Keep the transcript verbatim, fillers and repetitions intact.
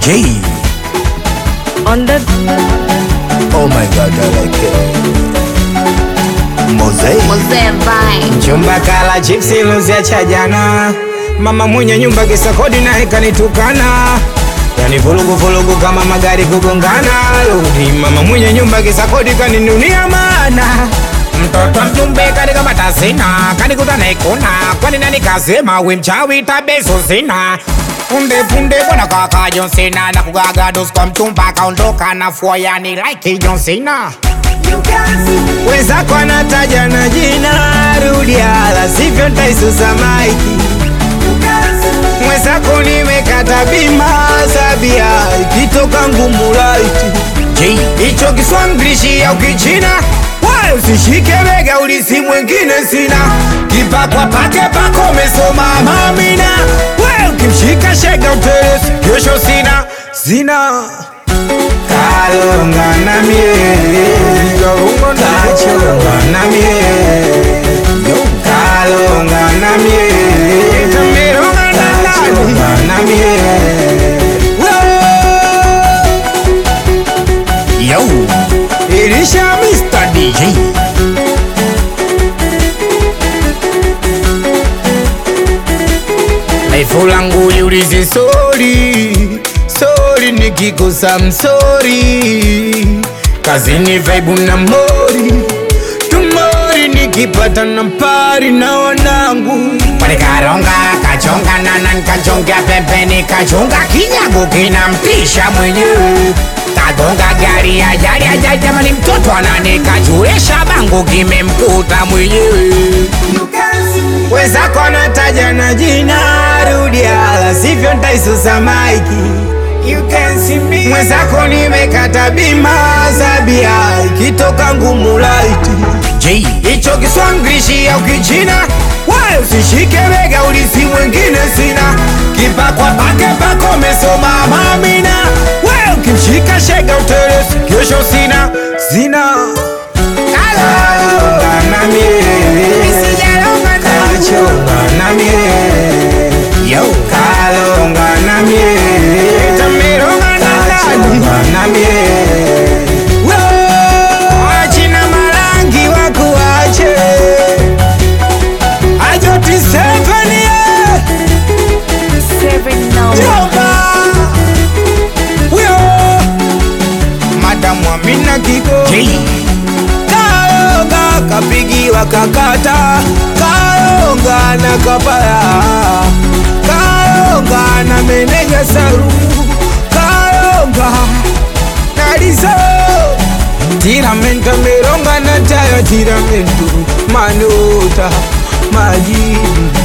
J. On the Oh my god, I like it. Mose Mose Vine. Chumba kala chipsi luzia cha jana. Mama mwenye nyumba kisa kodi na heka nitukana. Yani vulugu vulugu kama magari kugongana. Ludi mama mwenye nyumba kisa kodi kaninunia maana. Mtoto mjumbe katika matasina. Kanikuta na ikuna. Kwani nani kasema we mchawi tabeso sina. Punde punde bona kaka John Cena. Na kugaga dos kwa mchumba kaondoka na fua yani like John Cena. Wenzako anataja na jina rudia, sivyo nitaisusa maiki. Mwenzako nimekata bima sabia, ikitoka ngumu laiti. J. Icho Kiswahili au Kichina, wewe usishike bega ulisi mwingine sina. Kipakwa pake pako mesoma mamina. Wewe ukimshika shega utelesi, kesho sina, sina. Kalonga na mie, kachonga na mie, kalonga na mie, tameronga na nani na mie. Yo, Ilisha mister D J. Life langu liulizi sorry, sorry nikikosa msori. Kazini vibe na mori, tumori nikipata na pari na wanangu. Pale karonga, kachonga na nan kachonga pembeni kachonga kinyago kinampisha mwenyewe. Kagonga gari ya jari ya jari jamani mtoto anane kachuresha bango kimemkuta mwenyewe. Wenzako anataja na jina rudia, sivyo nitaisusa maiki. You can see me. Mwenzako nimekata bima sabia, ikitoka ngumu laiti. J. Icho Kiswahili au Kichina, wewe usishike bega ulisi mwingine sina. Kipakwa pake pako mesoma mamina. Wewe ukimshika shega utelesi, kesho sina, sina. Kalonga na mie, kachonga na mie. Yo, Kalonga na mie, tameronga na nani na mie. Wachina marangi wakuache, ajoti seven ye Seven now. Jomba Wyo Madamu Amina Kigo J. Kaonga kapigiwa kakata, kaonga na kapaya, kaonga na meneja saru, kaonga na liso. Tiramento meronga na tayo tiramento, manuta, majibu.